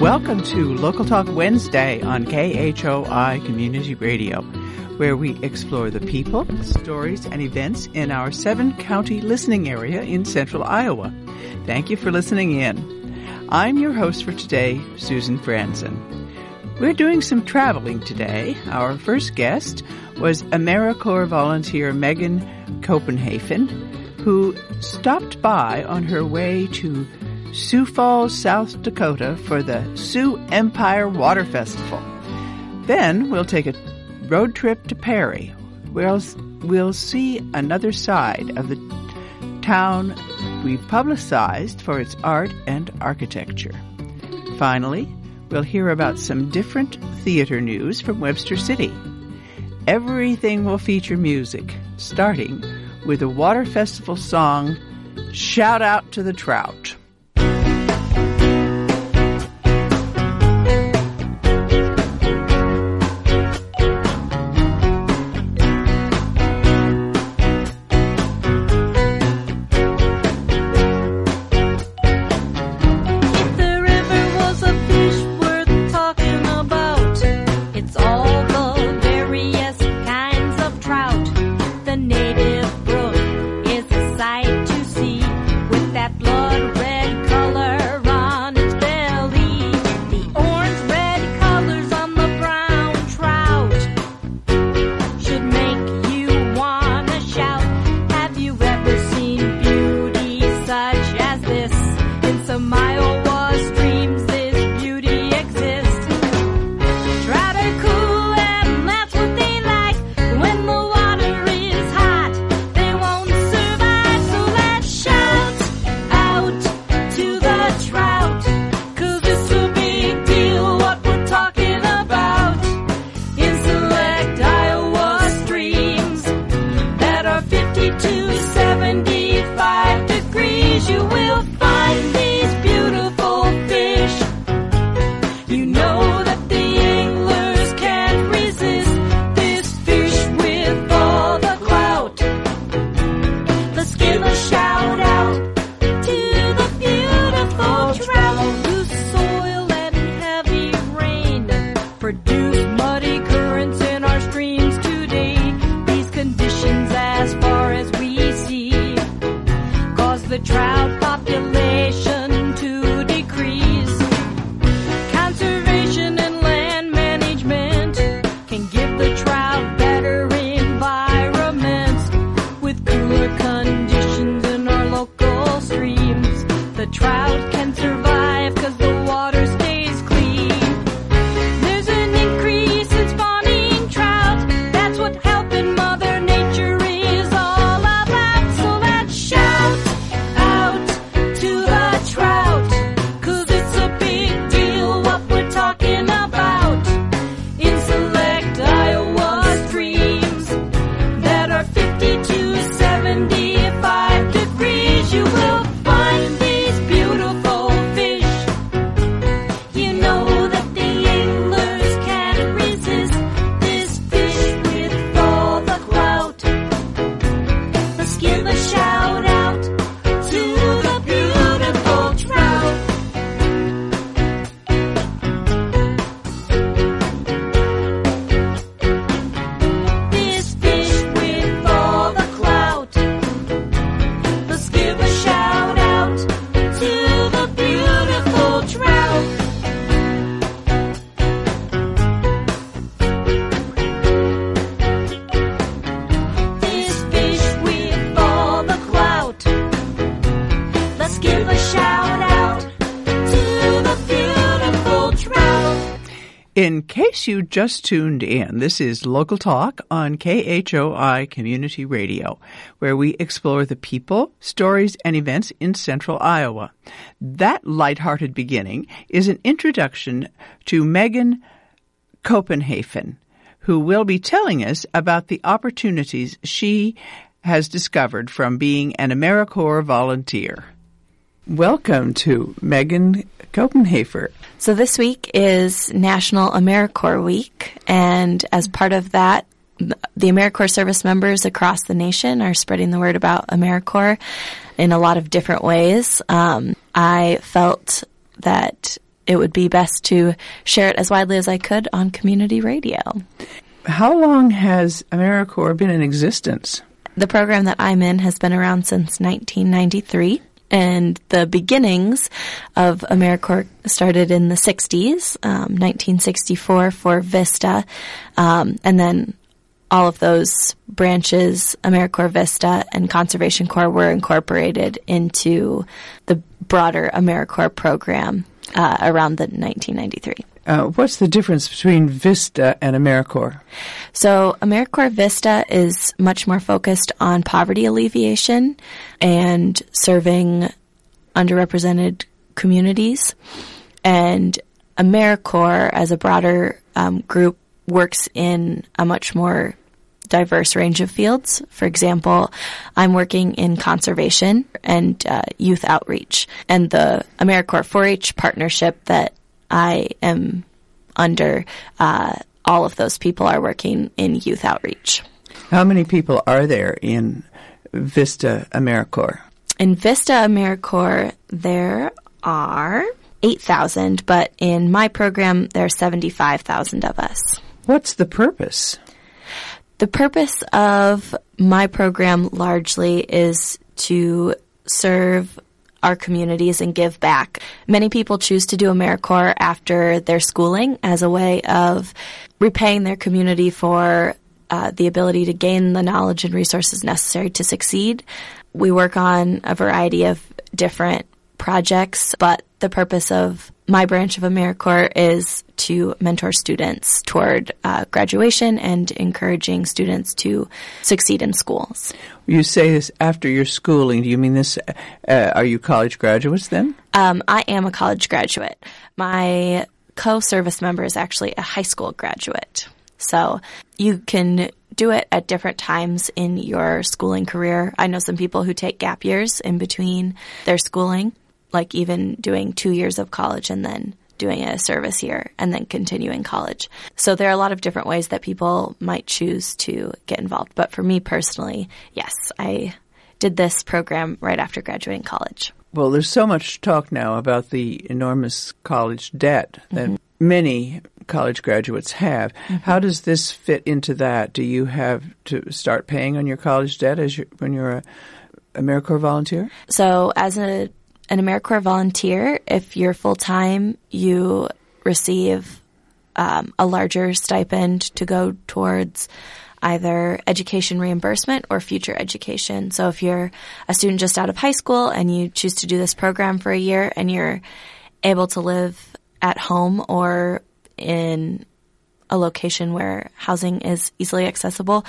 Welcome to Local Talk Wednesday on KHOI Community Radio, where we explore the people, stories, and events in our 7-county listening area in central Iowa. Thank you for listening in. I'm your host for today, Susan Franzen. We're doing some traveling today. Our first guest was AmeriCorps volunteer Megan Copenhagen, who stopped by on her way to Sioux Falls, South Dakota for the Sioux Empire Water Festival. Then we'll take a road trip to Perry, where we'll see another side of the town we've publicized for its art and architecture. Finally, we'll hear about some different theater news from Webster City. Everything will feature music, starting with a water festival song, Shout Out to the Trout. In case you just tuned in, this is Local Talk on KHOI Community Radio, where we explore the people, stories, and events in central Iowa. That lighthearted beginning is an introduction to Megan Copenhagen, who will be telling us about the opportunities she has discovered from being an AmeriCorps volunteer. Welcome to Megan Copenhagen. So this week is National AmeriCorps Week, and as part of that, the AmeriCorps service members across the nation are spreading the word about AmeriCorps in a lot of different ways. I felt that it would be best to share it as widely as I could on community radio. How long has AmeriCorps been in existence? The program that I'm in has been around since 1993. And the beginnings of AmeriCorps started in the 60s, 1964 for Vista, and then all of those branches, AmeriCorps Vista and Conservation Corps, were incorporated into the broader AmeriCorps program around the 1993. What's the difference between Vista and AmeriCorps? So AmeriCorps Vista is much more focused on poverty alleviation and serving underrepresented communities. And AmeriCorps, as a broader group, works in a much more diverse range of fields. For example, I'm working in conservation and youth outreach. And the AmeriCorps 4-H partnership that I am under, all of those people are working in youth outreach. How many people are there in Vista AmeriCorps? In Vista AmeriCorps, there are 8,000, but in my program, there are 75,000 of us. What's the purpose? The purpose of my program largely is to serve our communities and give back. Many people choose to do AmeriCorps after their schooling as a way of repaying their community for the ability to gain the knowledge and resources necessary to succeed. We work on a variety of different projects, but the purpose of my branch of AmeriCorps is to mentor students toward graduation and encouraging students to succeed in schools. You say this after your schooling. Do you mean this? Are you college graduates then? I am a college graduate. My co-service member is actually a high school graduate. So you can do it at different times in your schooling career. I know some people who take gap years in between their schooling, like even doing 2 years of college and then doing a service year and then continuing college. So there are a lot of different ways that people might choose to get involved. But for me personally, yes, I did this program right after graduating college. Well, there's so much talk now about the enormous college debt that many college graduates have. How does this fit into that? Do you have to start paying on your college debt when you're a AmeriCorps volunteer? So as an AmeriCorps volunteer, if you're full-time, you receive a larger stipend to go towards either education reimbursement or future education. So if you're a student just out of high school and you choose to do this program for a year and you're able to live at home or in a location where housing is easily accessible,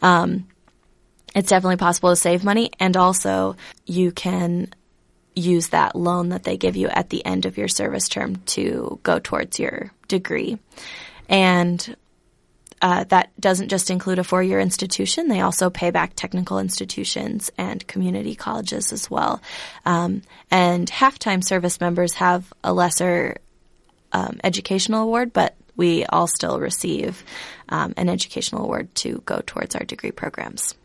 it's definitely possible to save money. And also you can use that loan that they give you at the end of your service term to go towards your degree. And that doesn't just include a 4-year institution. They also pay back technical institutions and community colleges as well. And half-time service members have a lesser educational award, but we all still receive an educational award to go towards our degree programs.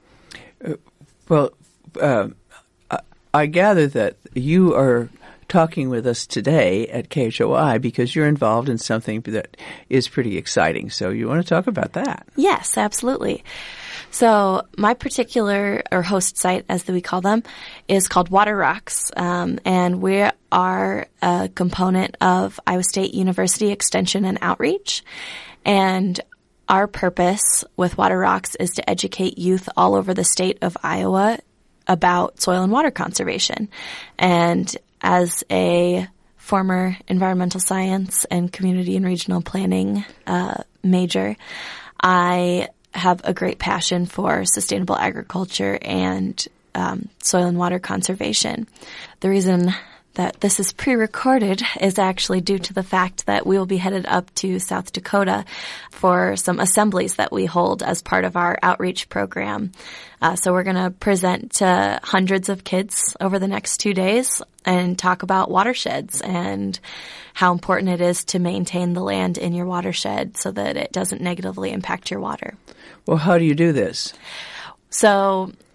I gather that you are talking with us today at KHOI because you're involved in something that is pretty exciting. So you want to talk about that? Yes, absolutely. So my particular, or host site as we call them, is called Water Rocks, and we are a component of Iowa State University Extension and Outreach. And our purpose with Water Rocks is to educate youth all over the state of Iowa about soil and water conservation. And as a former environmental science and community and regional planning major, I have a great passion for sustainable agriculture and soil and water conservation. The reason that this is pre-recorded is actually due to the fact that we will be headed up to South Dakota for some assemblies that we hold as part of our outreach program. So we're going to present to hundreds of kids over the next 2 days and talk about watersheds and how important it is to maintain the land in your watershed so that it doesn't negatively impact your water. Well, how do you do this? So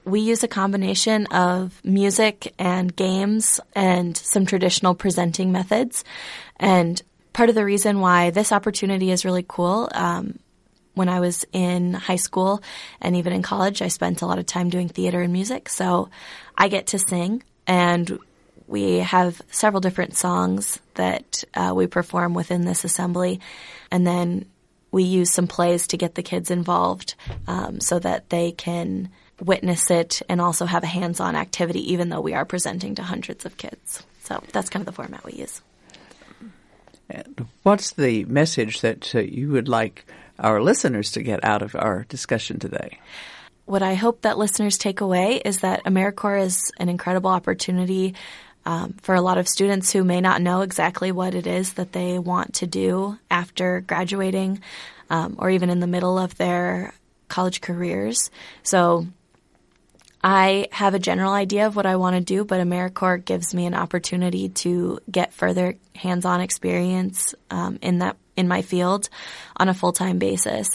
we use a combination of music and games and some traditional presenting methods. And part of the reason why this opportunity is really cool, when I was in high school and even in college, I spent a lot of time doing theater and music. So I get to sing, and we have several different songs that we perform within this assembly. And then we use some plays to get the kids involved so that they can witness it and also have a hands-on activity, even though we are presenting to hundreds of kids. So that's kind of the format we use. And what's the message that you would like our listeners to get out of our discussion today? What I hope that listeners take away is that AmeriCorps is an incredible opportunity for a lot of students who may not know exactly what it is that they want to do after graduating or even in the middle of their college careers. So I have a general idea of what I want to do, but AmeriCorps gives me an opportunity to get further hands-on experience in my field on a full-time basis.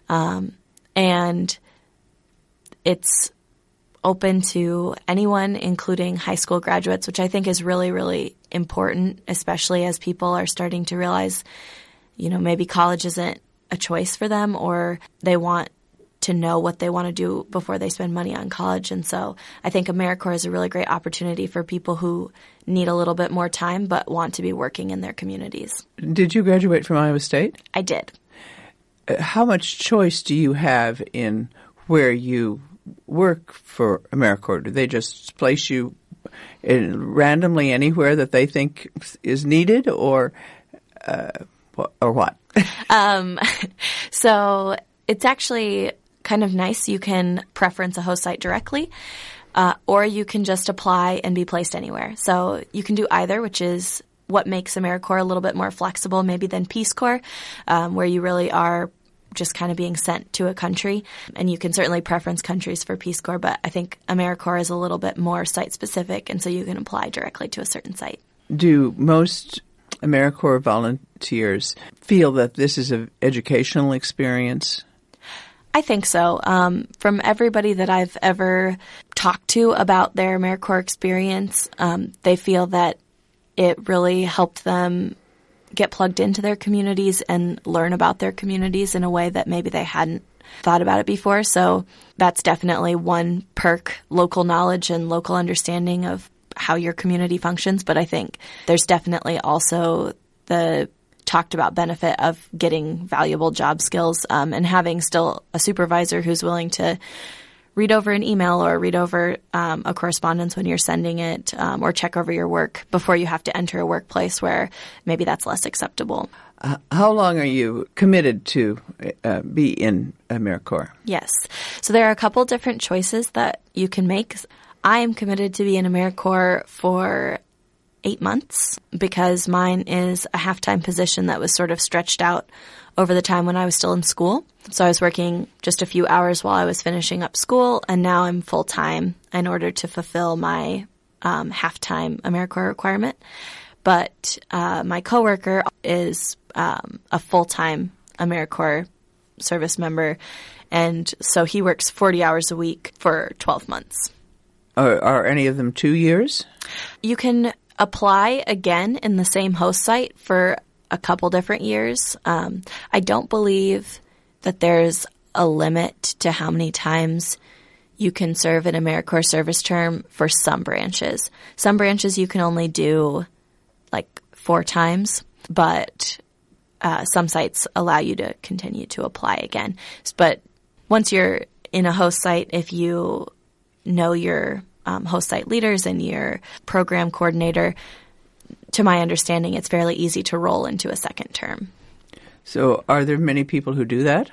And it's open to anyone, including high school graduates, which I think is really, really important, especially as people are starting to realize, maybe college isn't a choice for them, or they want to know what they want to do before they spend money on college. And so I think AmeriCorps is a really great opportunity for people who need a little bit more time but want to be working in their communities. Did you graduate from Iowa State? I did. How much choice do you have in where you work for AmeriCorps? Do they just place you randomly anywhere that they think is needed, or what? So it's actually kind of nice. You can preference a host site directly, or you can just apply and be placed anywhere. So you can do either, which is what makes AmeriCorps a little bit more flexible maybe than Peace Corps, where you really are just kind of being sent to a country. And you can certainly preference countries for Peace Corps, but I think AmeriCorps is a little bit more site-specific, and so you can apply directly to a certain site. Do most AmeriCorps volunteers feel that this is an educational experience? I think so. From everybody that I've ever talked to about their AmeriCorps experience, they feel that it really helped them get plugged into their communities and learn about their communities in a way that maybe they hadn't thought about it before. So that's definitely one perk, local knowledge and local understanding of how your community functions. But I think there's definitely also the talked about benefit of getting valuable job skills and having still a supervisor who's willing to read over an email or read over a correspondence when you're sending it, or check over your work before you have to enter a workplace where maybe that's less acceptable. How long are you committed to be in AmeriCorps? Yes. So there are a couple different choices that you can make. I am committed to be in AmeriCorps for 8 months because mine is a half-time position that was sort of stretched out over the time when I was still in school. So I was working just a few hours while I was finishing up school, and now I'm full-time in order to fulfill my half-time AmeriCorps requirement. But my coworker is a full-time AmeriCorps service member, and so he works 40 hours a week for 12 months. Are any of them 2 years? You can apply again in the same host site for a couple different years. I don't believe that there's a limit to how many times you can serve an AmeriCorps service term for some branches. Some branches you can only do like 4 times, but some sites allow you to continue to apply again. But once you're in a host site, if you know your host site leaders and your program coordinator, to my understanding, it's fairly easy to roll into a second term. So are there many people who do that?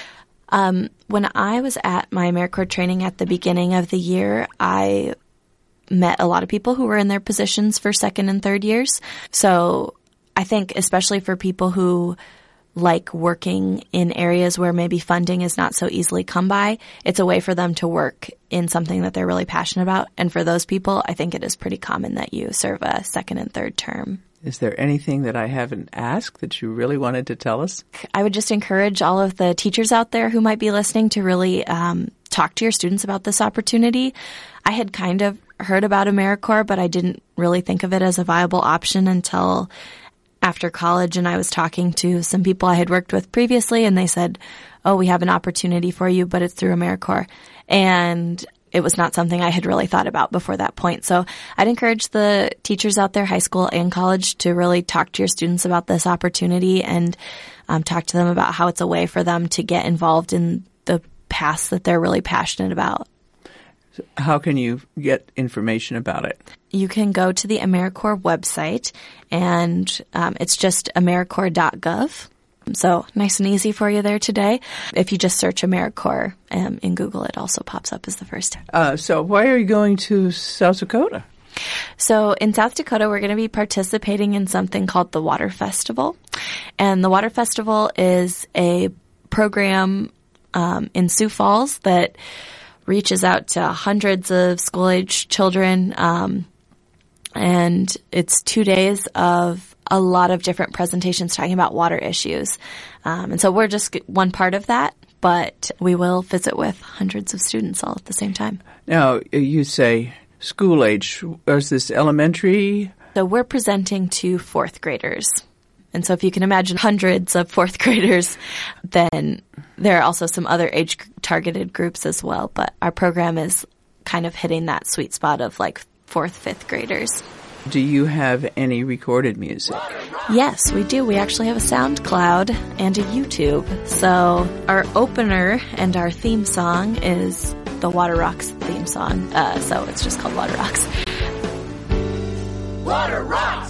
When I was at my AmeriCorps training at the beginning of the year, I met a lot of people who were in their positions for second and third years. So I think especially for people who like working in areas where maybe funding is not so easily come by, it's a way for them to work in something that they're really passionate about. And for those people, I think it is pretty common that you serve a second and third term. Is there anything that I haven't asked that you really wanted to tell us? I would just encourage all of the teachers out there who might be listening to really talk to your students about this opportunity. I had kind of heard about AmeriCorps, but I didn't really think of it as a viable option until after college, and I was talking to some people I had worked with previously, and they said, oh, we have an opportunity for you, but it's through AmeriCorps. And it was not something I had really thought about before that point. So I'd encourage the teachers out there, high school and college, to really talk to your students about this opportunity and talk to them about how it's a way for them to get involved in the paths that they're really passionate about. How can you get information about it? You can go to the AmeriCorps website, and it's just AmeriCorps.gov. So nice and easy for you there today. If you just search AmeriCorps in Google, it also pops up as the first. So why are you going to South Dakota? So in South Dakota, we're going to be participating in something called the Water Festival. And the Water Festival is a program in Sioux Falls that reaches out to hundreds of school-age children, and it's 2 days of a lot of different presentations talking about water issues. And so we're just one part of that, but we will visit with hundreds of students all at the same time. Now, you say school-age. Is this elementary? So we're presenting to fourth graders. And so if you can imagine hundreds of fourth graders, then there are also some other age-targeted groups as well. But our program is kind of hitting that sweet spot of like fourth, fifth graders. Do you have any recorded music? Yes, we do. We actually have a SoundCloud and a YouTube. So our opener and our theme song is the Water Rocks theme song. So it's just called Water Rocks. Water Rocks!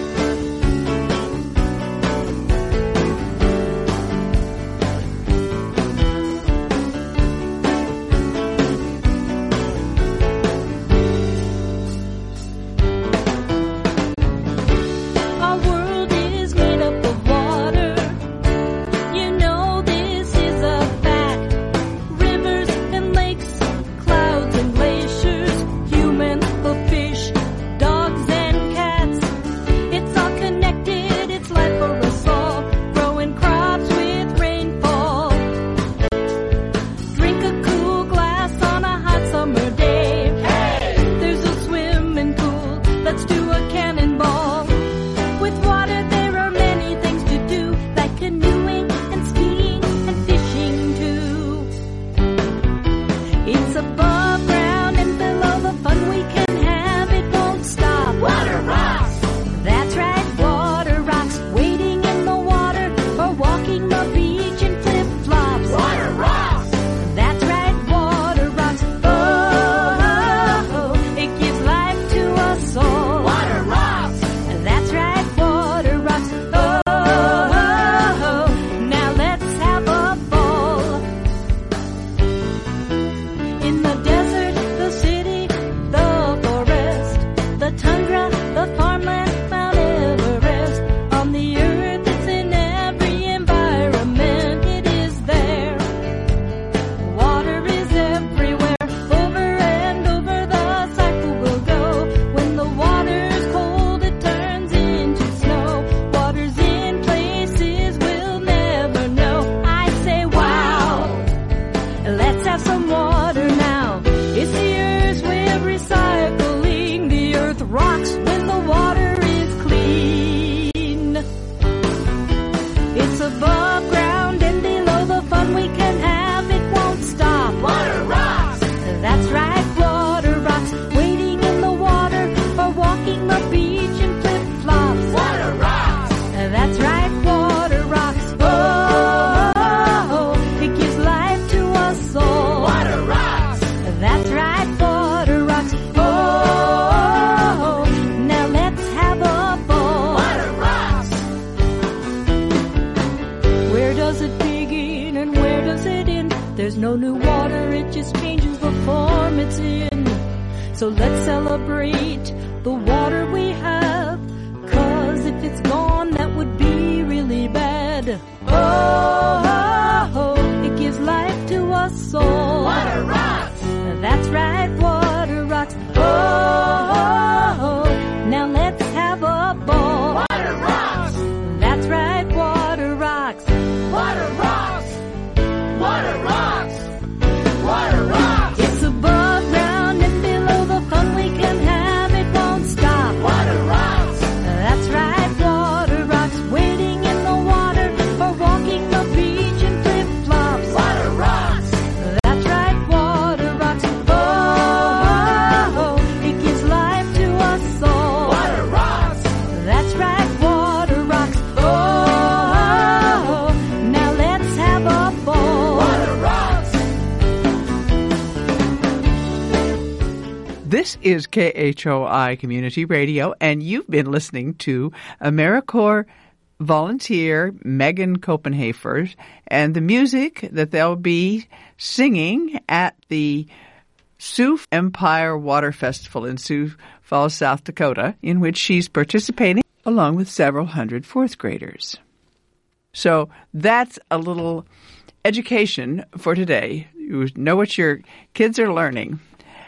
no new water, it just changes the form it's in. So let's celebrate the water we have, 'cause if it's gone, that would be really bad. Oh, it gives life to us all. Water rocks! That's right, water rocks. Oh, now let's have a ball. Water rocks! That's right, water rocks. Water rocks! Water rocks! Water rocks! is KHOI Community Radio, and you've been listening to AmeriCorps volunteer Megan Copenhafer and the music that they'll be singing at the Sioux Empire Water Festival in Sioux Falls, South Dakota, in which she's participating along with several hundred fourth graders. So that's a little education for today. You know what your kids are learning.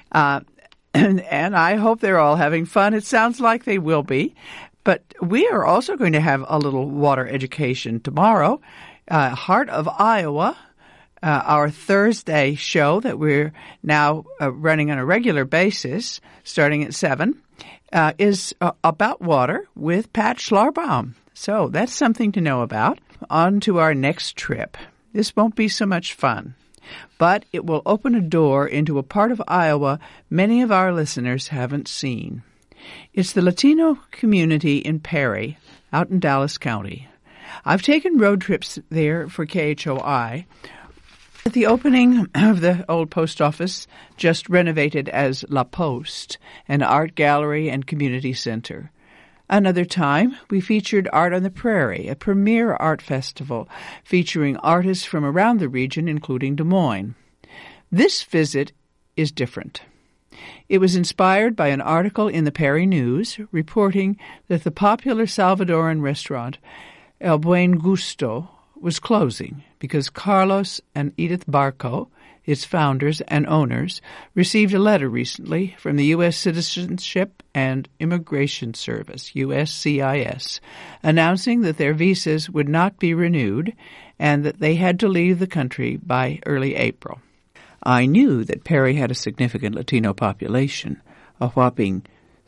And I hope they're all having fun. It sounds like they will be. But we are also going to have a little water education tomorrow. Heart of Iowa, our Thursday show that we're now running on a regular basis, starting at 7, is about water with Pat Schlarbaum. So that's something to know about. On to our next trip. This won't be so much fun, but it will open a door into a part of Iowa many of our listeners haven't seen. It's the Latino community in Perry, out in Dallas County. I've taken road trips there for KHOI. At the opening of the old post office, just renovated as La Poste, an art gallery and community center. Another time, we featured Art on the Prairie, a premier art festival featuring artists from around the region, including Des Moines. This visit is different. It was inspired by an article in the Perry News reporting that the popular Salvadoran restaurant El Buen Gusto was closing because Carlos and Edith Barco, its founders and owners, received a letter recently from the U.S. Citizenship and Immigration Service, USCIS, announcing that their visas would not be renewed and that they had to leave the country by early April. I knew that Perry had a significant Latino population, a whopping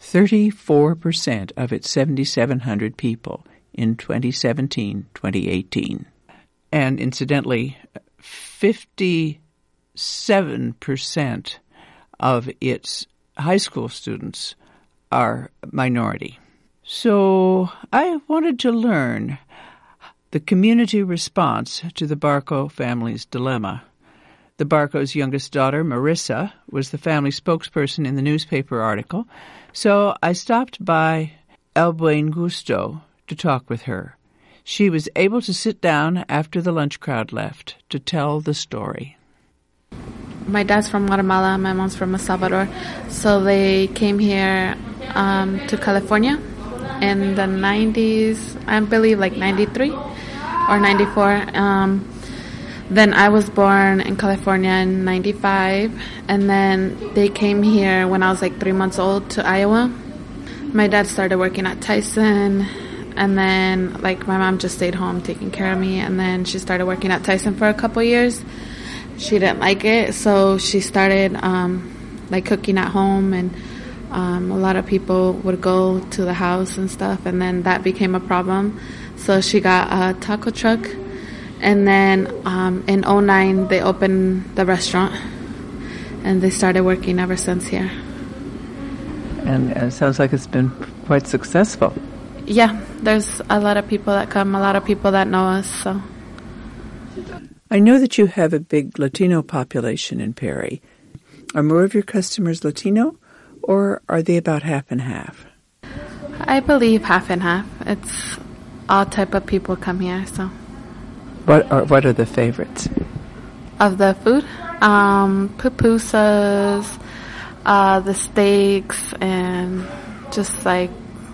34% of its 7,700 people in 2017-2018. And incidentally, 57% of its high school students are minority. So I wanted to learn the community response to the Barco family's dilemma. The Barco's youngest daughter, Marissa, was the family spokesperson in the newspaper article, so I stopped by El Buen Gusto to talk with her. She was able to sit down after the lunch crowd left to tell the story. My dad's from Guatemala, my mom's from El Salvador, so they came here to California in the 90s, I believe like 93 or 94. Then I was born in California in 95, and then they came here when I was like 3 months old to Iowa. My dad started working at Tyson, and then like my mom just stayed home taking care of me, and then she started working at Tyson for a couple years. She didn't like it, so she started like cooking at home, and a lot of people would go to the house and stuff, and then that became a problem. So she got a taco truck. And then in 2009, they opened the restaurant, and they started working ever since here. And it sounds like it's been quite successful. Yeah, there's a lot of people that come, a lot of people that know us. So I know that you have a big Latino population in Perry. Are more of your customers Latino, or are they about half and half? I believe half and half. It's all type of people come here, so. What are the favorites? Of the food? Pupusas, the steaks, and just like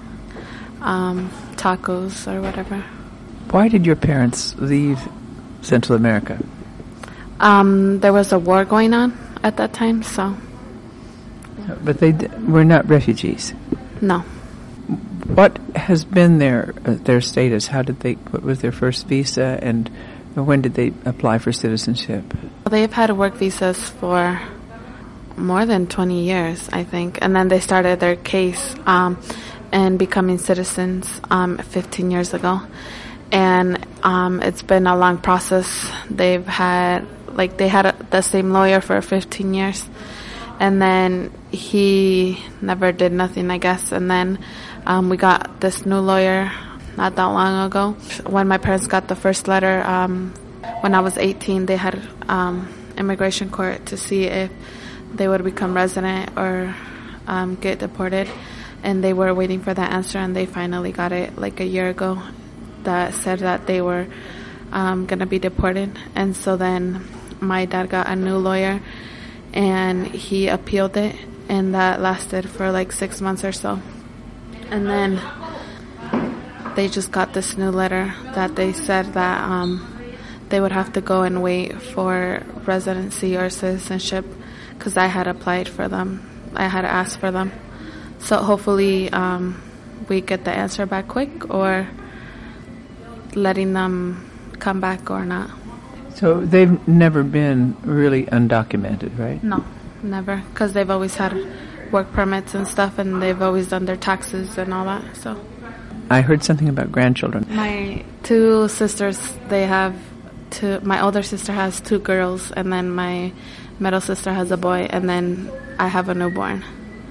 tacos or whatever. Why did your parents leave Central America? There was a war going on at that time, so. But they were not refugees? No. What has been their status? What was their first visa, and when did they apply for citizenship? They've had work visas for more than 20 years, I think, and then they started their case and becoming citizens 15 years ago. And it's been a long process. They had the same lawyer for 15 years, and then he never did nothing, I guess, and then we got this new lawyer not that long ago. When my parents got the first letter, when I was 18, they had immigration court to see if they would become resident or get deported, and they were waiting for that answer, and they finally got it like a year ago that said that they were going to be deported. And so then my dad got a new lawyer, and he appealed it, and that lasted for like 6 months or so. And then they just got this new letter that they said that they would have to go and wait for residency or citizenship because I had applied for them. I had asked for them. So hopefully we get the answer back quick, or letting them come back or not. So they've never been really undocumented, right? No, never, because they've always had work permits and stuff, and they've always done their taxes and all that. So I heard something about grandchildren. my two sisters, they have two. My older sister has 2 girls, and then my middle sister has a boy, and then I have a newborn.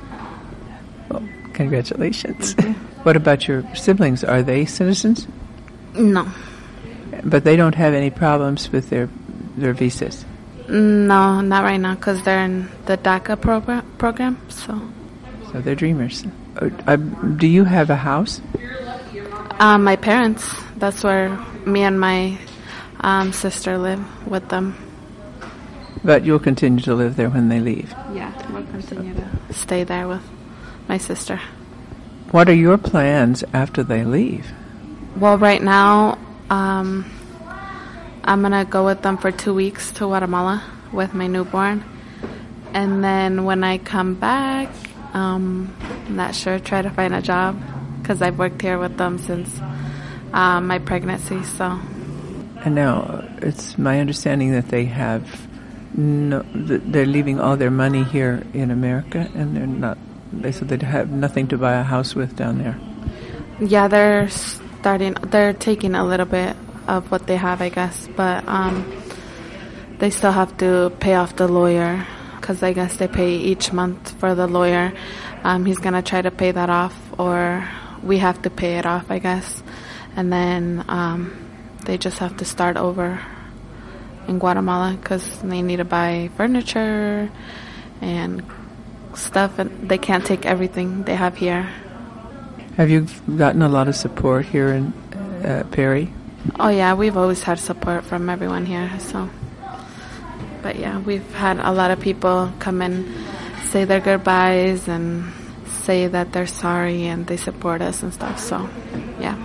Well, congratulations. What about your siblings? Are they citizens? No. But they don't have any problems with their visas? No, not right now, because they're in the DACA program, so they're dreamers. Do you have a house? My parents, that's where me and my sister live with them. But you'll continue to live there when they leave? Yeah, we'll continue to stay there with my sister. What are your plans after they leave? Well, right now, I'm going to go with them for 2 weeks to Guatemala with my newborn. And then when I come back, I'm not sure, try to find a job, because I've worked here with them since my pregnancy. So. And now it's my understanding that they have they're leaving all their money here in America, and they said they'd have nothing to buy a house with down there. Yeah, they're taking a little bit of what they have, I guess, but they still have to pay off the lawyer, because I guess they pay each month for the lawyer. He's going to try to pay that off, or we have to pay it off, I guess. And then they just have to start over in Guatemala, because they need to buy furniture and stuff, and they can't take everything they have here. Have you gotten a lot of support here in Perry? Oh yeah, we've always had support from everyone here. So, but yeah, we've had a lot of people come and say their goodbyes and say that they're sorry and they support us and stuff. So, yeah.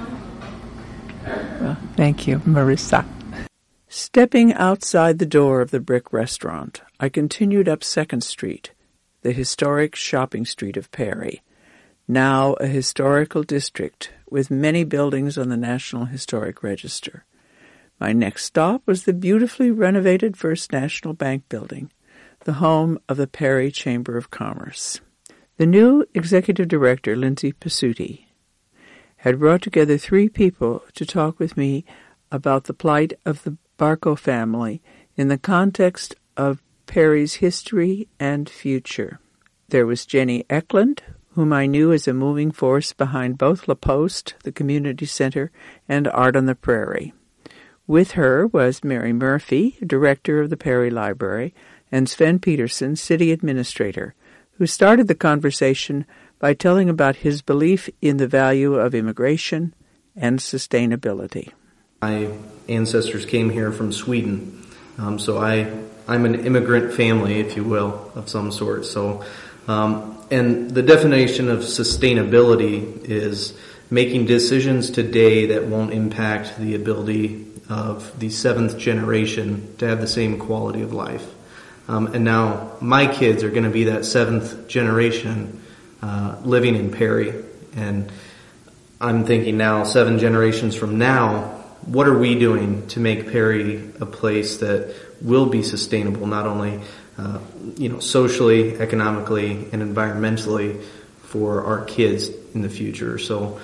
Well, thank you, Marissa. Stepping outside the door of the Brick Restaurant, I continued up 2nd Street, the historic shopping street of Perry, now a historical district with many buildings on the National Historic Register. My next stop was the beautifully renovated First National Bank building, the home of the Perry Chamber of Commerce. The new executive director, Lindsay Pasuti, had brought together 3 people to talk with me about the plight of the Barco family in the context of Perry's history and future. There was Jenny Eklund, whom I knew as a moving force behind both La Poste, the community center, and Art on the Prairie. With her was Mary Murphy, director of the Perry Library, and Sven Peterson, city administrator, who started the conversation by telling about his belief in the value of immigration and sustainability. My ancestors came here from Sweden, so I'm an immigrant family, if you will, of some sort. So, and the definition of sustainability is making decisions today that won't impact the ability of the 7th generation to have the same quality of life. And now my kids are going to be that 7th generation living in Perry, and I'm thinking now, 7 generations from now, what are we doing to make Perry a place that will be sustainable, not only socially, economically, and environmentally for our kids in the future? So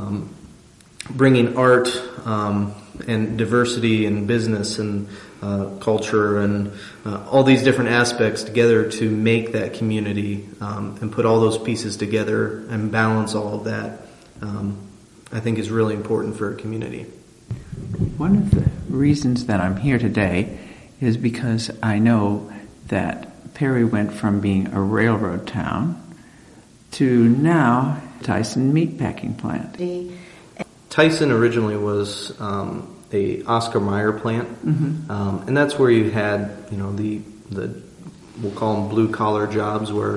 bringing art and diversity and business and culture and all these different aspects together to make that community and put all those pieces together and balance all of that, I think is really important for a community. One of the reasons that I'm here today is because I know that Perry went from being a railroad town to now Tyson Meatpacking Plant. Tyson originally was a Oscar Mayer plant, and that's where you had, the we'll call them blue collar jobs, where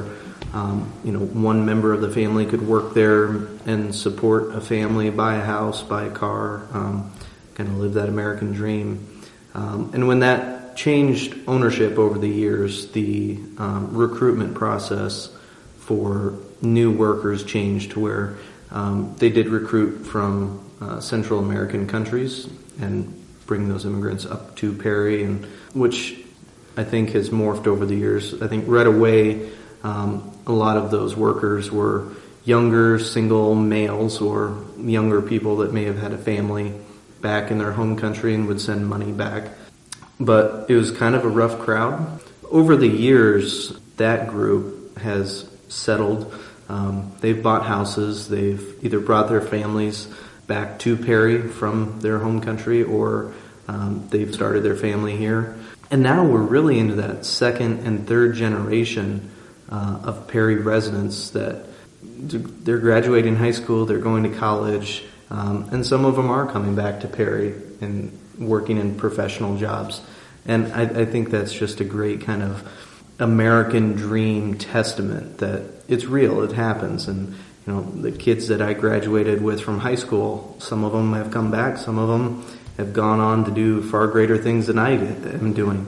one member of the family could work there and support a family, buy a house, buy a car, kind of live that American dream. And when that changed ownership over the years, the recruitment process for new workers changed to where they did recruit from Central American countries and bring those immigrants up to Perry, and which I think has morphed over the years. I think right away a lot of those workers were younger single males or younger people that may have had a family back in their home country and would send money back. But it was kind of a rough crowd. Over the years, that group has settled. They've bought houses. They've either brought their families back to Perry from their home country, or they've started their family here. And now we're really into that second and third generation of Perry residents that they're graduating high school, they're going to college, and some of them are coming back to Perry and working in professional jobs. And I think that's just a great kind of American dream testament that it's real, it happens. And the kids that I graduated with from high school, some of them have come back, some of them have gone on to do far greater things than I am doing.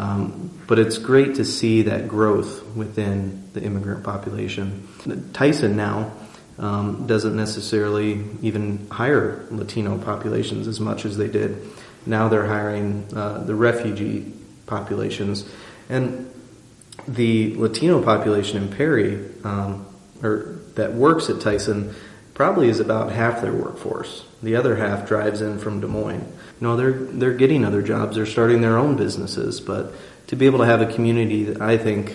But it's great to see that growth within the immigrant population. Tyson now doesn't necessarily even hire Latino populations as much as they did. Now they're hiring the refugee populations. And the Latino population in Perry, or that works at Tyson, probably is about half their workforce. The other half drives in from Des Moines. They're getting other jobs. They're starting their own businesses. But to be able to have a community that I think,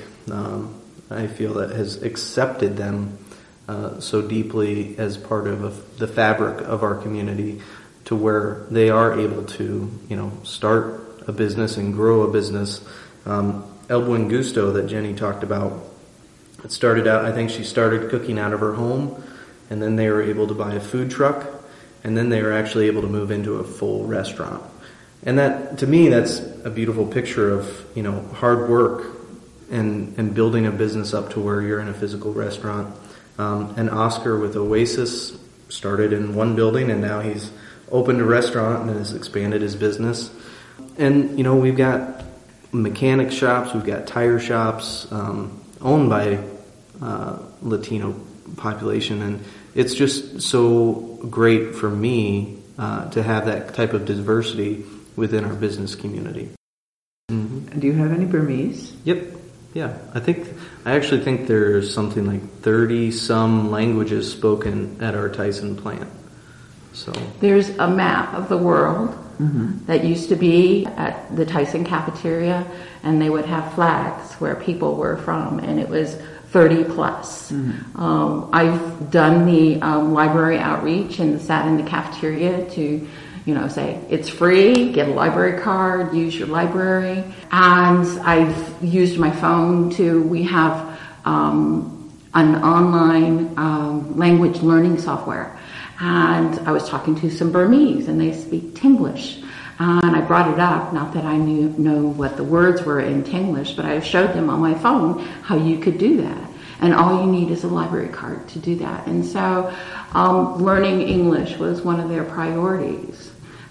I feel that has accepted them so deeply as part of the fabric of our community, to where they are able to, start a business and grow a business. El Buen Gusto that Jenny talked about, it started out, I think she started cooking out of her home, and then they were able to buy a food truck, and then they were actually able to move into a full restaurant. And that, to me, that's a beautiful picture of, hard work and building a business up to where you're in a physical restaurant. And Oscar with Oasis started in one building, and now he's opened a restaurant and has expanded his business. And, we've got mechanic shops, we've got tire shops, owned by Latino population, and it's just so great for me to have that type of diversity within our business community. Mm-hmm. Do you have any Burmese? Yep. Yeah. I actually think there's something like 30 some languages spoken at our Tyson plant. So there's a map of the world that used to be at the Tyson cafeteria, and they would have flags where people were from, and it was 30 plus. I've done the library outreach and sat in the cafeteria to, say it's free, get a library card, use your library. And I've used my phone we have an online language learning software. And I was talking to some Burmese, and they speak Tinglish. And I brought it up, not that I know what the words were in Tinglish, but I showed them on my phone how you could do that. And all you need is a library card to do that. And so learning English was one of their priorities.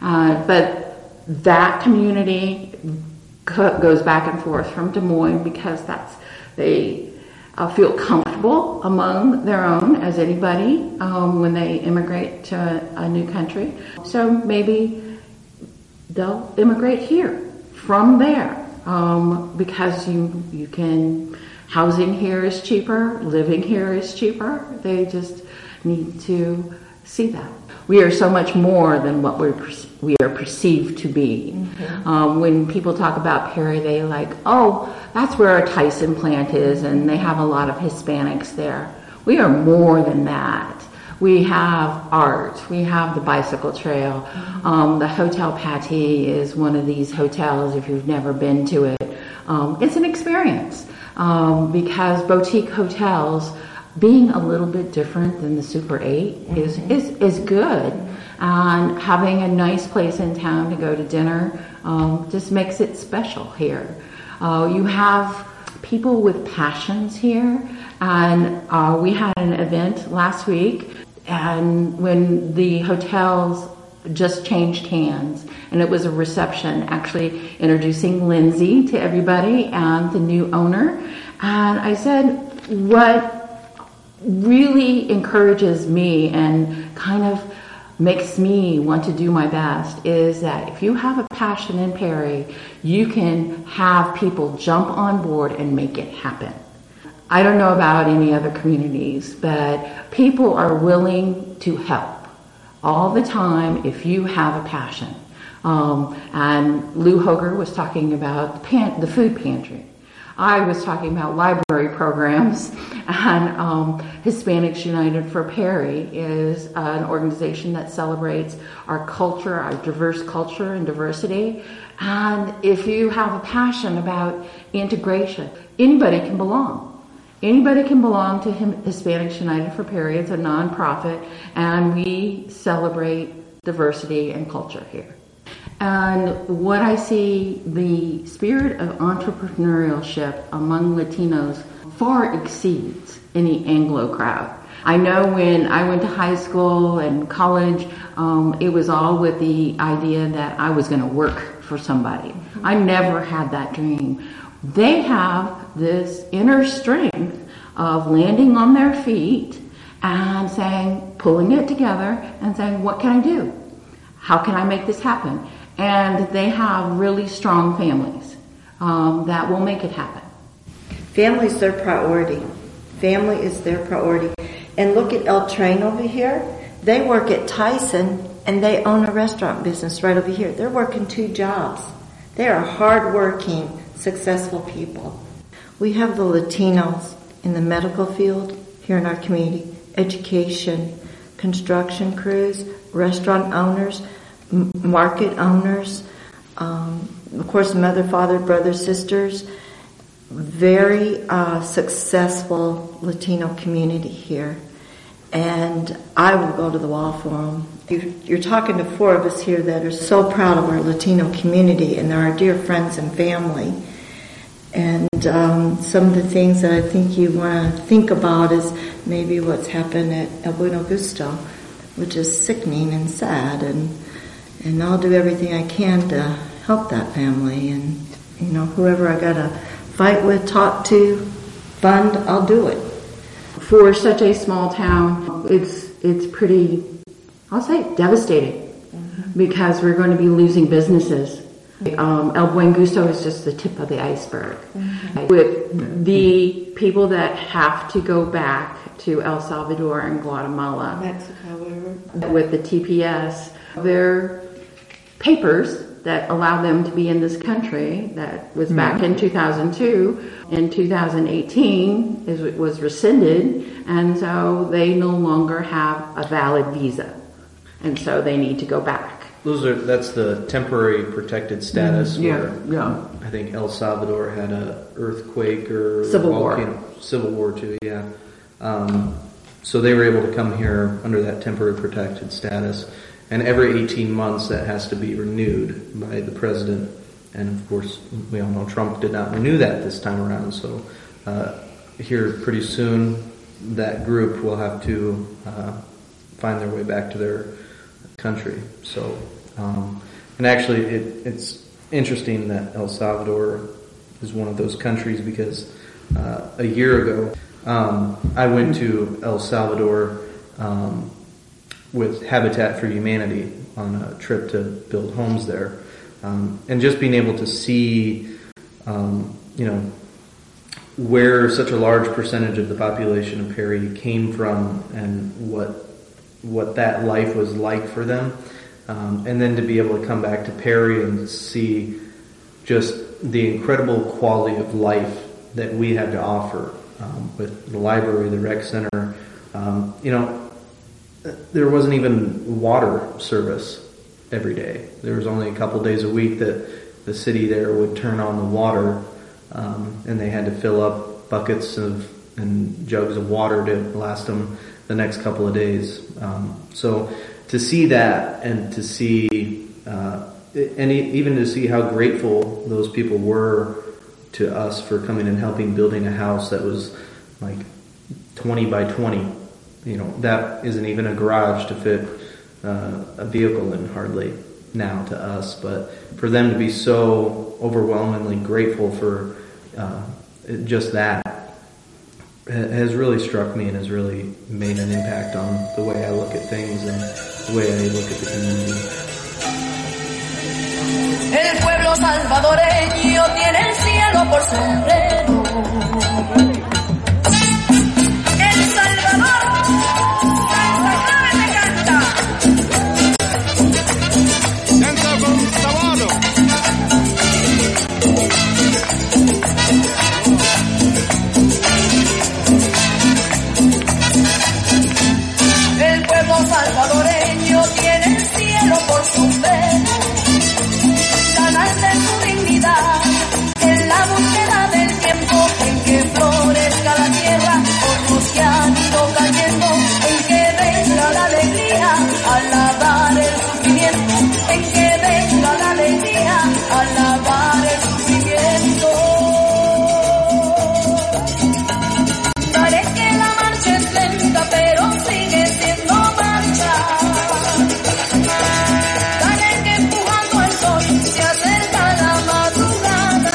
But that community goes back and forth from Des Moines because they feel comfortable among their own as anybody when they immigrate to a new country. So maybe they'll immigrate here from there because you can, housing here is cheaper, living here is cheaper. They just need to see that. We are so much more than what we are perceived to be. When people talk about Perry, they that's where our Tyson plant is, and they have a lot of Hispanics there. We are more than that. We have art. We have the bicycle trail. The Hotel Patty is one of these hotels, if you've never been to it. It's an experience because boutique hotels being a little bit different than the Super 8 is good. And having a nice place in town to go to dinner just makes it special here. You have people with passions here, and we had an event last week, and when the hotels just changed hands, and it was a reception actually introducing Lindsay to everybody and the new owner. And I said, what really encourages me and kind of makes me want to do my best is that if you have a passion in Perry, you can have people jump on board and make it happen. I don't know about any other communities, but people are willing to help all the time if you have a passion. And Lou Hoger was talking about the food pantry. I was talking about library programs, and Hispanics United for Perry is an organization that celebrates our culture, our diverse culture and diversity. And if you have a passion about integration, anybody can belong. Anybody can belong to Hispanics United for Perry. It's a nonprofit, and we celebrate diversity and culture here. And what I see, the spirit of entrepreneurship among Latinos far exceeds any Anglo crowd. I know when I went to high school and college, it was all with the idea that I was going to work for somebody. I never had that dream. They have this inner strength of landing on their feet and saying, pulling it together and saying, what can I do? How can I make this happen? And they have really strong families that will make it happen. Family is their priority. Family is their priority. And look at El Train over here. They work at Tyson, and they own a restaurant business right over here. They're working 2 jobs. They are hardworking, successful people. We have the Latinos in the medical field here in our community, education, construction crews, restaurant owners, market owners, of course, mother, father, brothers, sisters. Very successful Latino community here. And I will go to the wall for them. You're talking to 4 of us here that are so proud of our Latino community, and they're our dear friends and family. And some of the things that I think you want to think about is maybe what's happened at El Bueno Gusto, which is sickening and sad, and I'll do everything I can to help that family. And, whoever I got to fight with, talk to, fund, I'll do it. For such a small town, it's pretty, I'll say, devastating, because we're going to be losing businesses. El Buen Gusto is just the tip of the iceberg. With the people that have to go back to El Salvador and Guatemala, Mexico, with the TPS, their papers that allow them to be in this country, that was back in 2002. In 2018, it was rescinded, and so they no longer have a valid visa, and so they need to go back. That's the temporary protected status. Yeah. I think El Salvador had a earthquake or Civil War too. Yeah. So they were able to come here under that temporary protected status, and every 18 months that has to be renewed by the president. And of course, we all know Trump did not renew that this time around. So here pretty soon, that group will have to find their way back to their country. So, and actually, it's interesting that El Salvador is one of those countries, because a year ago, I went to El Salvador with Habitat for Humanity on a trip to build homes there. And just being able to see, where such a large percentage of the population of Perry came from and what that life was like for them. And then to be able to come back to Perry and see just the incredible quality of life that we have to offer with the library, the rec center. There wasn't even water service every day. There was only a couple days a week that the city there would turn on the water, and they had to fill up buckets of and jugs of water to last them the next couple of days. So to see that, and to see, and even to see how grateful those people were to us for coming and helping building a house that was like 20 by 20. That isn't even a garage to fit a vehicle in, hardly now to us. But for them to be so overwhelmingly grateful for just that has really struck me and has really made an impact on the way I look at things and the way I look at the community. El pueblo salvadoreño tiene el cielo por sombrero. El Salvador, canta, clave te canta. Canta con sabor. El pueblo salvadoreño tiene el cielo por sombrero. De su dignidad, en la búsqueda del tiempo en que florezca la tierra, por los que han ido cayendo, en que venga la alegría al lavar el sufrimiento, en que venga la alegría al lavar el sufrimiento. Daré que la marcha es lenta, pero sigue siendo marcha. Daré que empujando el sol se acerca la madrugada.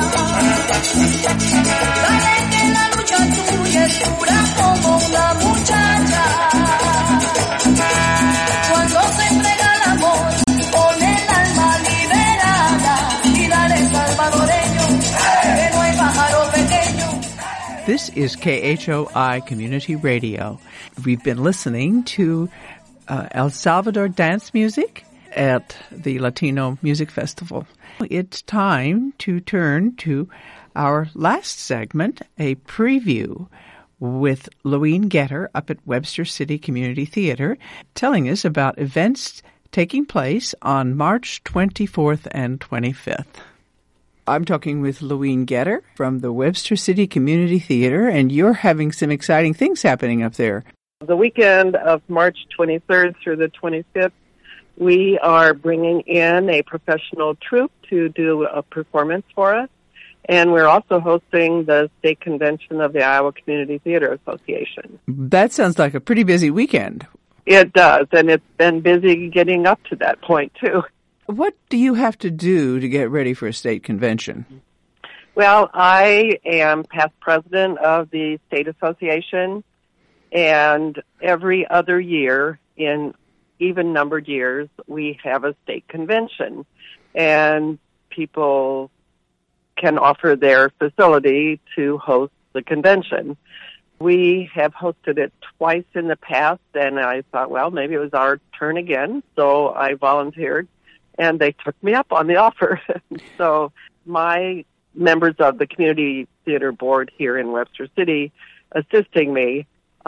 Dale que la lucha tuya es pura como una muchacha. Cuando se entrega el amor, con el alma liberada. Y dale salvadoreño, que no hay pájaro pequeño. This is KHOI Community Radio. We've been listening to El Salvador dance music at the Latino Music Festival. It's time to turn to our last segment, a preview with Louine Getter up at Webster City Community Theater, telling us about events taking place on March 24th and 25th. I'm talking with Louine Getter from the Webster City Community Theater, and you're having some exciting things happening up there. The weekend of March 23rd through the 25th, we are bringing in a professional troupe to do a performance for us, and we're also hosting the state convention of the Iowa Community Theater Association. That sounds like a pretty busy weekend. It does, and it's been busy getting up to that point, too. What do you have to do to get ready for a state convention? Well, I am past president of the state association, and every other year, in even-numbered years, we have a state convention, and people can offer their facility to host the convention. We have hosted it twice in the past, and I thought, well, maybe it was our turn again, so I volunteered, and they took me up on the offer. So my members of the Community Theater Board here in Webster City assisting me,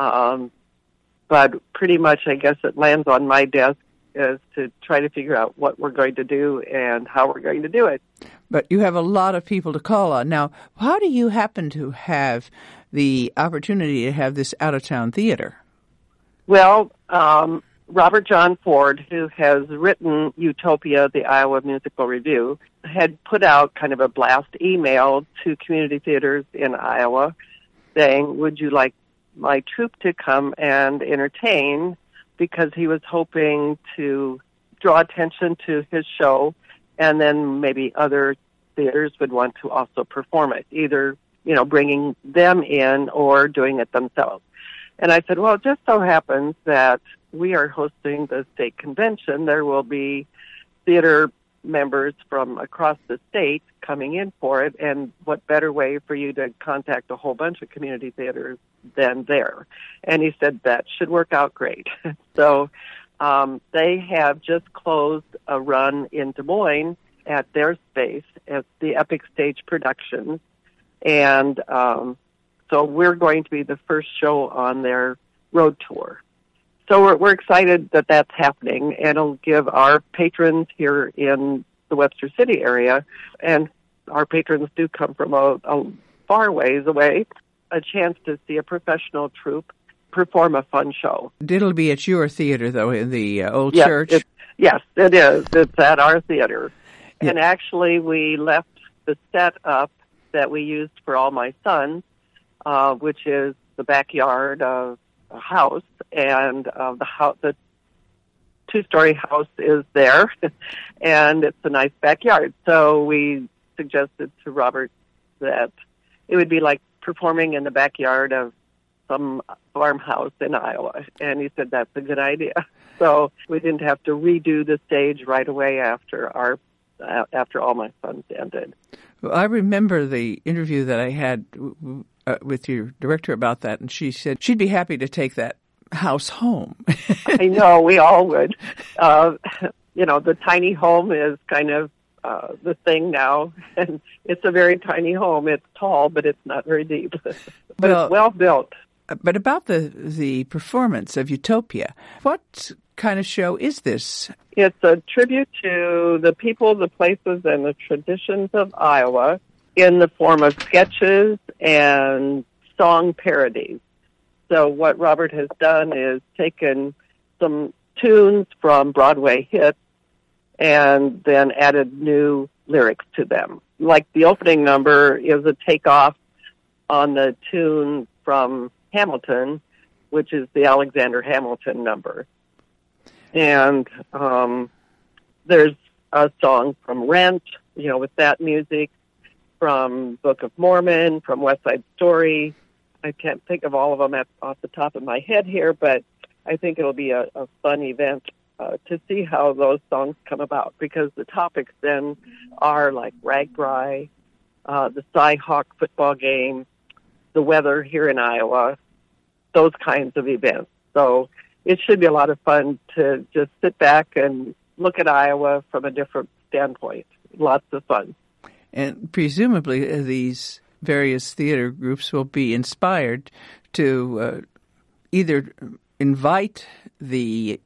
but pretty much I guess it lands on my desk is to try to figure out what we're going to do and how we're going to do it. But you have a lot of people to call on. Now, how do you happen to have the opportunity to have this out-of-town theater? Well, Robert John Ford, who has written Utopia, the Iowa Musical Review, had put out kind of a blast email to community theaters in Iowa saying, would you like my troupe to come and entertain, because he was hoping to draw attention to his show, and then maybe other theaters would want to also perform it, either, bringing them in or doing it themselves. And I said, well, it just so happens that we are hosting the state convention. There will be theater members from across the state coming in for it, and what better way for you to contact a whole bunch of community theaters than there? And he said that should work out great. So they have just closed a run in Des Moines at their space at the Epic Stage Productions, and so we're going to be the first show on their road tour. So we're excited that that's happening, and it'll give our patrons here in the Webster City area, and our patrons do come from a far ways away, a chance to see a professional troupe perform a fun show. It'll be at your theater, though, in the old Yes, church. Yes, it is. It's at our theater. Yeah. And actually, we left the set up that we used for All My Sons, which is the backyard of a house, and the two-story house is there, and it's a nice backyard. So we suggested to Robert that it would be like performing in the backyard of some farmhouse in Iowa, and he said that's a good idea. So we didn't have to redo the stage right away after All My Sons ended. Well, I remember the interview that I had with your director about that, and she said she'd be happy to take that house home. I know, we all would. The tiny home is kind of the thing now, and it's a very tiny home. It's tall, but it's not very deep. But it's well built. But about the performance of Utopia, what kind of show is this? It's a tribute to the people, the places, and the traditions of Iowa in the form of sketches and song parodies. So what Robert has done is taken some tunes from Broadway hits and then added new lyrics to them. Like the opening number is a takeoff on the tune from Hamilton, which is the Alexander Hamilton number. And there's a song from Rent, with that music, from Book of Mormon, from West Side Story. I can't think of all of them off the top of my head here, but I think it'll be a fun event to see how those songs come about, because the topics then are like RAGBRAI, the Cy-Hawk football game, the weather here in Iowa, those kinds of events. So it should be a lot of fun to just sit back and look at Iowa from a different standpoint. Lots of fun. And presumably these various theater groups will be inspired to either invite the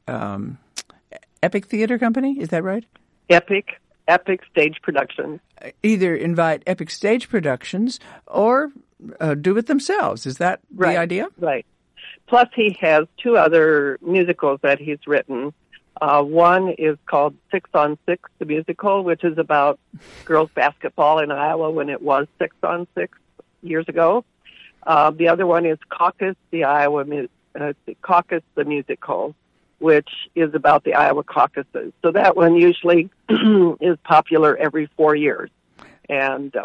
Epic Theater Company, is that right? Epic Stage Productions. Either invite Epic Stage Productions or do it themselves. Is that the idea? Right. Plus, he has two other musicals that he's written. One is called 6 on 6, the musical, which is about girls basketball in Iowa when it was 6 on 6 years ago. The other one is Caucus, the musical, which is about the Iowa caucuses. So that one usually is popular every 4 years. And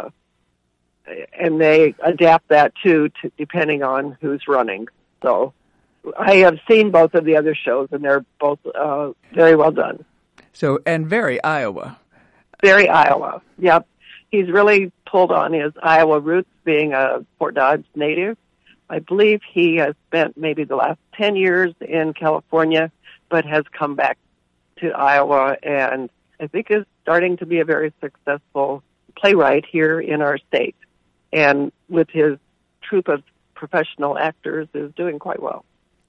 they adapt that too, depending on who's running. So I have seen both of the other shows, and they're both very well done. So, and very Iowa. Very Iowa, yep. He's really pulled on his Iowa roots, being a Fort Dodge native. I believe he has spent maybe the last 10 years in California, but has come back to Iowa, and I think is starting to be a very successful playwright here in our state. And with his troupe of professional actors, is doing quite well.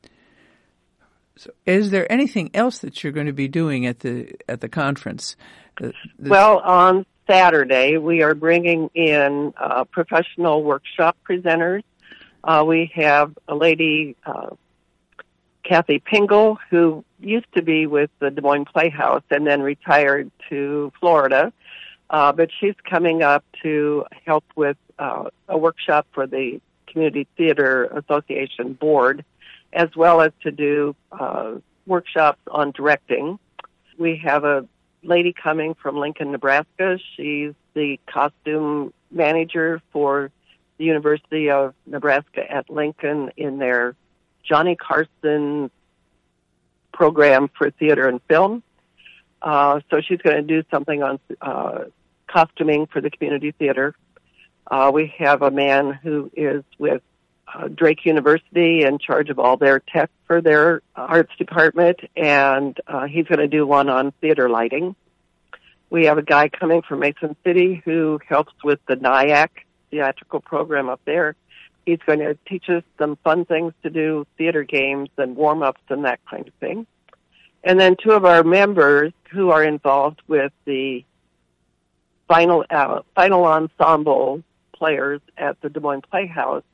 So is there anything else that you're going to be doing at the conference? Well, on Saturday, we are bringing in professional workshop presenters. We have a lady, Kathy Pingle, who used to be with the Des Moines Playhouse and then retired to Florida. But she's coming up to help with a workshop for the Community Theater Association board, as well as to do workshops on directing. We have a lady coming from Lincoln, Nebraska. She's the costume manager for the University of Nebraska at Lincoln in their Johnny Carson program for theater and film. So she's going to do something on costuming for the community theater. We have a man who is with Drake University in charge of all their tech for their arts department, and he's going to do one on theater lighting. We have a guy coming from Mason City who helps with the NIAC theatrical program up there. He's going to teach us some fun things to do, theater games and warm-ups and that kind of thing. And then two of our members who are involved with the final ensemble players at the Des Moines Playhouse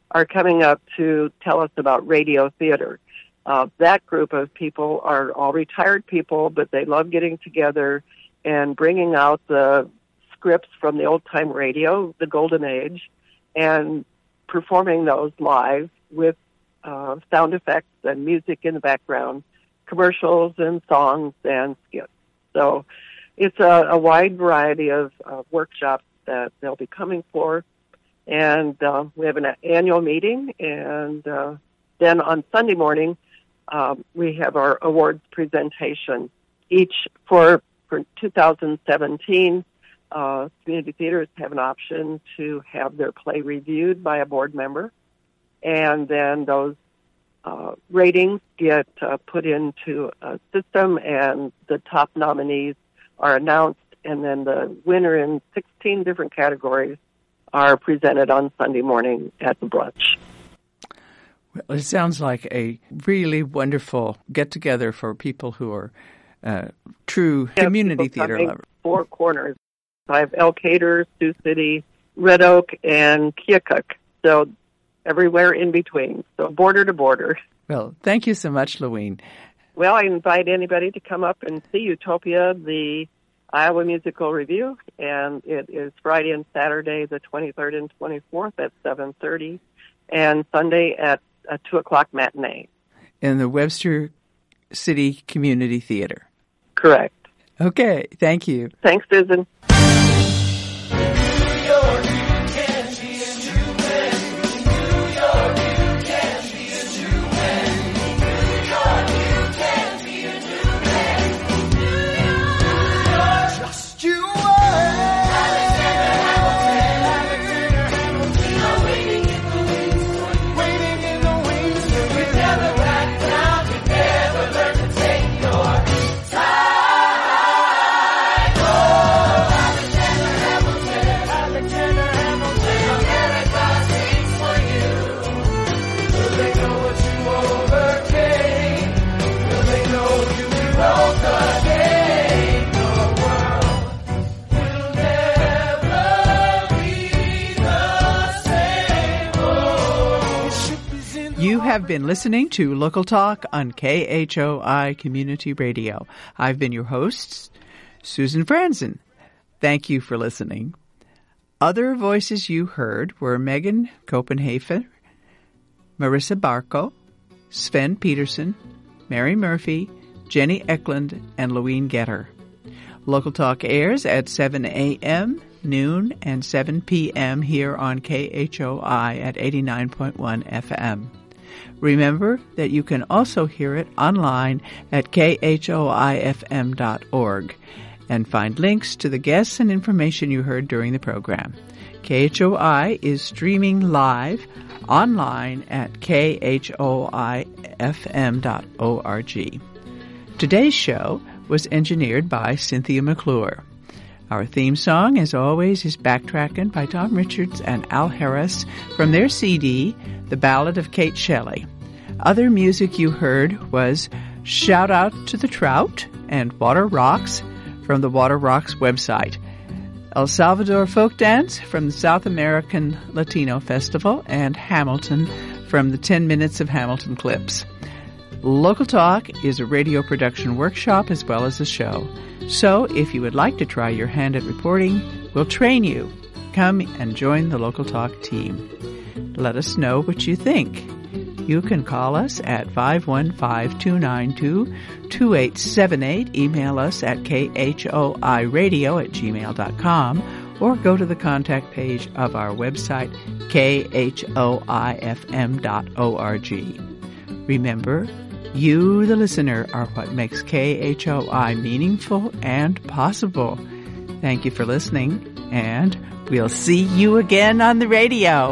are coming up to tell us about radio theater. That group of people are all retired people, but they love getting together and bringing out the scripts from the old-time radio, the golden age, and performing those live with sound effects and music in the background, commercials and songs and skits. So it's a wide variety of workshops that they'll be coming for. And we have an annual meeting, and then on Sunday morning, we have our awards presentation. Each for 2017, community theaters have an option to have their play reviewed by a board member, and then those ratings get put into a system, and the top nominees are announced, and then the winner in 16 different categories are presented on Sunday morning at the brunch. Well, it sounds like a really wonderful get-together for people who are true community theater lovers. 4 corners. I have Elkader, Sioux City, Red Oak, and Keokuk. So everywhere in between. So border to border. Well, thank you so much, Louine. Well, I invite anybody to come up and see Utopia, the Iowa Musical Review, and it is Friday and Saturday, the 23rd and 24th at 7:30, and Sunday at a 2 o'clock matinee. In the Webster City Community Theater. Correct. Okay, thank you. Thanks, Susan. You have been listening to Local Talk on KHOI Community Radio. I've been your host, Susan Franzen. Thank you for listening. Other voices you heard were Megan Copenhagen, Marissa Barco, Sven Peterson, Mary Murphy, Jenny Eklund, and Louine Getter. Local Talk airs at 7 a.m., noon, and 7 p.m. here on KHOI at 89.1 FM. Remember that you can also hear it online at khoifm.org and find links to the guests and information you heard during the program. KHOI is streaming live online at khoifm.org. Today's show was engineered by Cynthia McClure. Our theme song, as always, is Backtrackin' by Tom Richards and Al Harris from their CD, The Ballad of Kate Shelley. Other music you heard was Shout Out to the Trout and Water Rocks from the Water Rocks website, El Salvador Folk Dance from the South American Latino Festival, and Hamilton from the 10 Minutes of Hamilton Clips. Local Talk is a radio production workshop as well as a show. So if you would like to try your hand at reporting, we'll train you. Come and join the Local Talk team. Let us know what you think. You can call us at 515-292-2878, email us at khoiradio@gmail.com, or go to the contact page of our website, khoifm.org. Remember, you, the listener, are what makes KHOI meaningful and possible. Thank you for listening, and we'll see you again on the radio.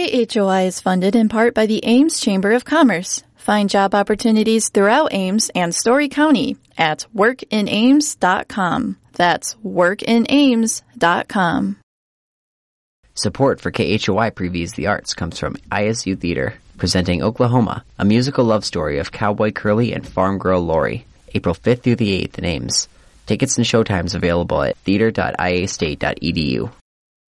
KHOI is funded in part by the Ames Chamber of Commerce. Find job opportunities throughout Ames and Story County at workinames.com. That's workinames.com. Support for KHOI Previews the Arts comes from ISU Theater, presenting Oklahoma, a musical love story of Cowboy Curly and farm girl Lori, April 5th through the 8th in Ames. Tickets and showtimes available at theater.iastate.edu.